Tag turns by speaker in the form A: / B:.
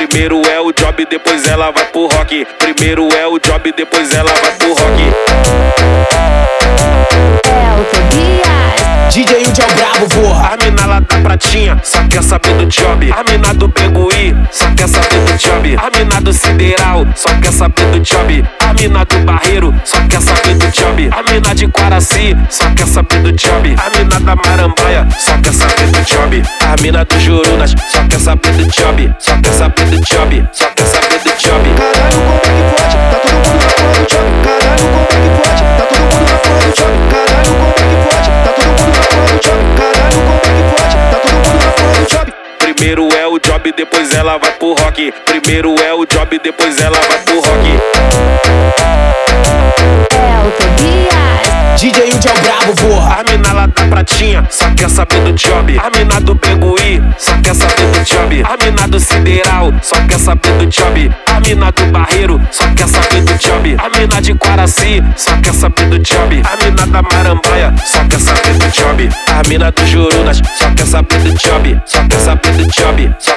A: Primeiro é o job, depois ela vai pro rock. Primeiro é o job, depois ela vai pro rock.
B: É o Tobias.
C: DJ Udi é o brabo, porra.
A: A mina lá da pratinha, só quer saber do job. A mina do Begui, só quer saber do job. A mina do Sideral, só quer saber do job. A mina do Barreiro, só quer saber do job. A mina de Quaraci, só quer saber do job. A mina da Marambaia, só quer saber do job. A mina do Jurunas, só quer saber do job. Só quer saber do job, só quer saber do job.
D: Caralho, como é que pode? Tá todo mundo na porra do job. Caralho, como é que pode? Tá todo mundo na porra do job. Caralho, como é que pode? Tá todo mundo na porra do job. Caralho, como é que pode? Tá todo mundo na porra do job.
A: Primeiro é o job, depois ela vai pro rock. Primeiro é o job, depois ela vai pro rock.
B: É o Tobias.
C: DJ Udi é o brabo, porra.
A: A mina lá da pratinha, só quer saber do job. A mina do Begui, só quer saber do job. A mina do Sideral, só quer saber do job. A mina do Barreiro, só quer saber do job. A mina de Quaraci, só quer saber do job. A mina da Marambaia, só quer saber do job. A mina do Jurunas, só quer saber do job. Só quer saber do job.